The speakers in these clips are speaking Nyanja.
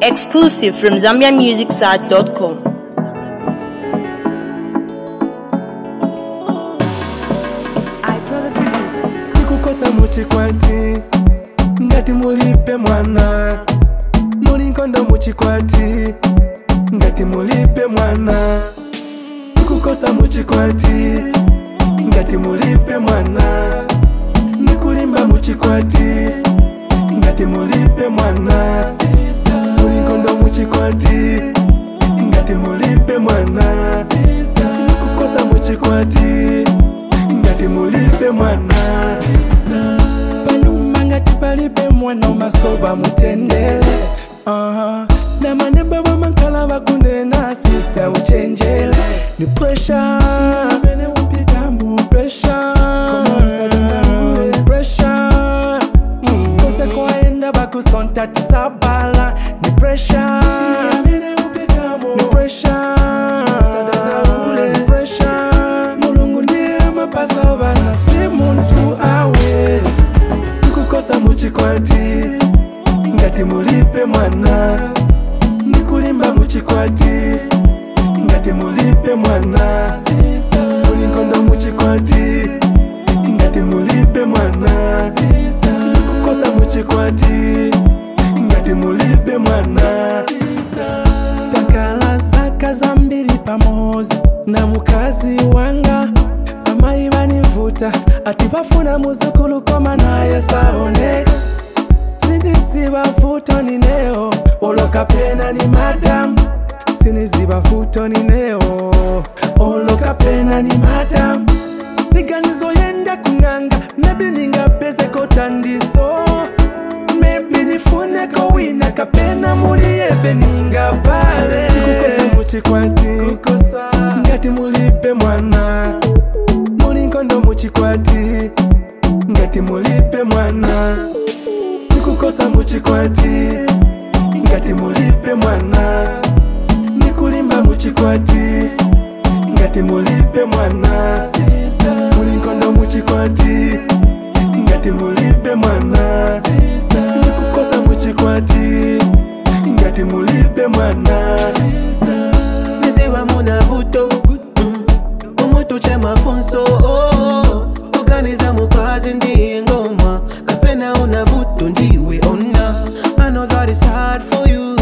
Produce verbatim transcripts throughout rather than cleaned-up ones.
Exclusive from Zambia Music Site dot com. It's I Pro the producer. Nikukosa muchikwati ngati mulipe mwana, mulinkondo muchikwati ngati mulipe mwana. Nikukosa muchikwati ngati mulipe mwana, nikulimba muchikwati ngati mulipe mwana. Mulinkondo muchikwati ngati mulipe mwana, nikukosa muchikwati ngati mulipe mwana. Panyuma ngati palipe mwana masoba mutendele, uh-huh. Na manemba wa mankala wakunena sister uchenjele. Ni pressure mene upita mu pressure, pressure mm. Kose kwaenda bakusonta tisabala. Ni pressure mene upita mu ni pressure, ni pressure. Mulungu ndiye mapasa wana si muntu awe. Nikukosa muchikwati ngati mulipe mwana, nikulimba muchikwati ngati mulipe mwana. Mulinkondo muchikwati ngati mulipe mwana, nikukosa muchikwati ngati mulipe mwana. Takala zaka zambiri pamozi na mukazi wanga, amai banivuta ati bafuna muzukulu koma naye saoneka. Sinisiba futo ni neo, oloka pena ni madam. Sinisiba futo ni neo, oloka pena ni madam. Niganizo yenda kunganga, maybe ninga pese kotandiso. Maybe nifune kowina kapena muli eve ninga pale. Kukosa muchikwati, kukosa ngati mulipe mwana. Mulinkondo muchikwati ngati mulipe mwana. Nikukosa muchikwati ngati mulipe mwana, nikulimba muchikwati ngati mulipe mwana. Mulinkondo muchikwati ngati mulipe mwana, nikukosa muchikwati ngati mulipe mwana. Niziwa muna vuto umutu chema funso, organiza mukazi ndiye ngoma. Kapena una vuto ndiwe ona, I know that it's hard for you.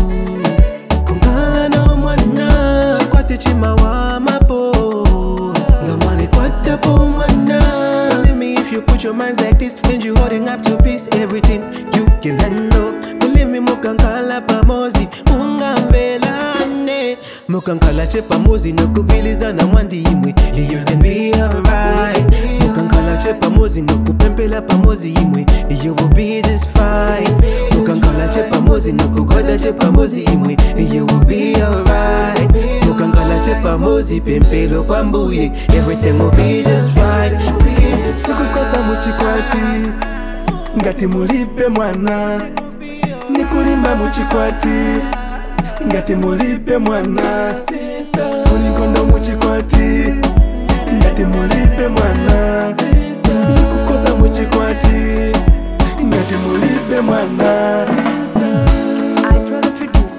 Kungala no mwana, chikwati chima wa mapo, ngamani kwata po mwana. Believe me, if you put your minds like this, and you holding up to peace, everything you can handle. Believe me, mukankala pamozi, unga mvelane. Mukankala che pamozi, nokugwiliza na mwandi imwe. You can be alright. Mukankala che pamozi, nokupempela pamozi imwe. You will be just fine. Mukankala che pamozi, nokugoda che pamozi imwe. You will be alright. Mukankala che pamozi, pempelo kwa mbuye. Everything will be just fine. Be just fine. Nikukosa muchikwati ngati mulipe mwana, nikulimba muchikwati ngati mulipe mwana. Mulinkondo muchikwati ngati mulipe mwana, nikukosa muchikwati ngati mulipe mwana. It's I Pro the producer.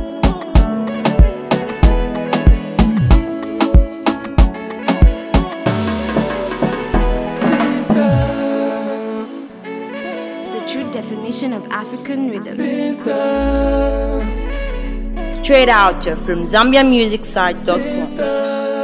The true definition of African rhythm. Sister, Straight out from Zambia Music Site dot com. sister.